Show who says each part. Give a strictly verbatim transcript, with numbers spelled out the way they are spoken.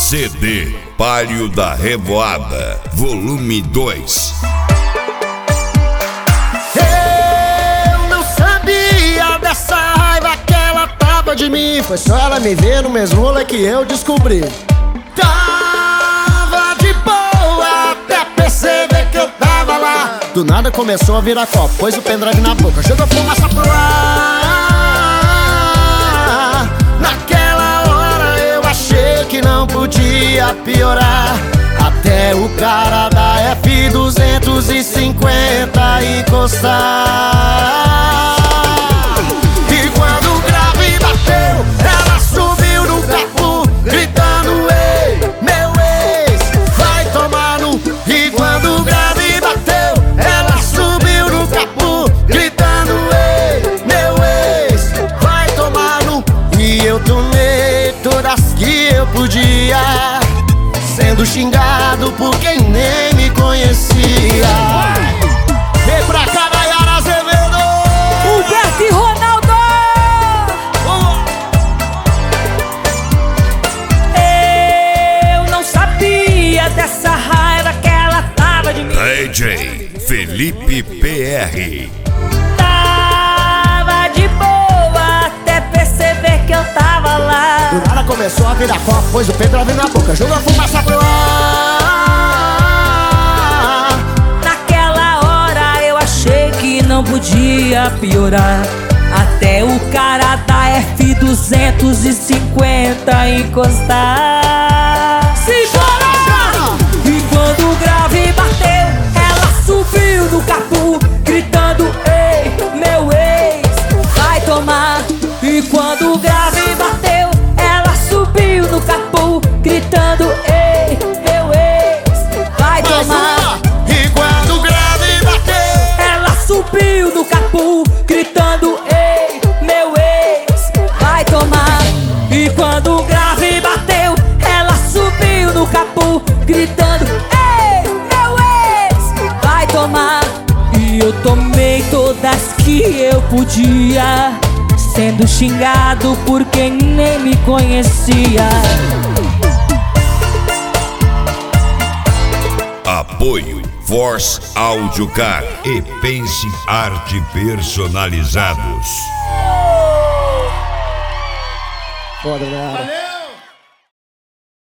Speaker 1: C D Palio da Revoada, volume dois.
Speaker 2: Eu não sabia dessa raiva que ela tava de mim. Foi só ela me ver no mesmo rolê que eu descobri. Tava de boa até perceber que eu tava lá. Do nada começou a virar copo, pôs o pendrive na boca, jogou fumaça pro ar. Naquela hora eu achei que não podia piorar, até o cara da F duzentos e cinquenta encostar. E quando o grave bateu, ela subiu no capô, gritando: ei, meu ex, vai tomar no... E quando o grave bateu, ela subiu no capô, gritando: ei, meu ex, vai tomar no... E eu tomei todas que eu podia, sendo xingado por quem nem me conhecia. Vem pra cá, Nayara Azevedo,
Speaker 3: Humberto e Ronaldo. Eu não sabia dessa raiva que ela tava de mim.
Speaker 1: D J Felipe P R.
Speaker 3: Tava de boa até perceber que eu tava lá.
Speaker 2: do nada começou a virar copo, pôs o pendrive na boca, jogou fumaça pro ar.
Speaker 3: Naquela hora eu achei que não podia piorar, até o cara da F duzentos e cinquenta encostar. Simbora! E quando o grave bateu, ela subiu no capô, gritando: ei, meu ex, vai tomar. E quando o grave bateu, ela subiu no capô, gritando: ei, meu ex, vai tomar.
Speaker 2: E quando o grave bateu,
Speaker 3: Ela subiu no capô, gritando: ei, meu ex, vai tomar. E quando o grave bateu, ela subiu no capô, gritando: ei, meu ex, vai tomar. E eu tomei todas que eu podia, sendo xingado por quem nem me conhecia.
Speaker 1: Apoio Force Audio Car e Pense Arte Personalizados.
Speaker 2: foda, né?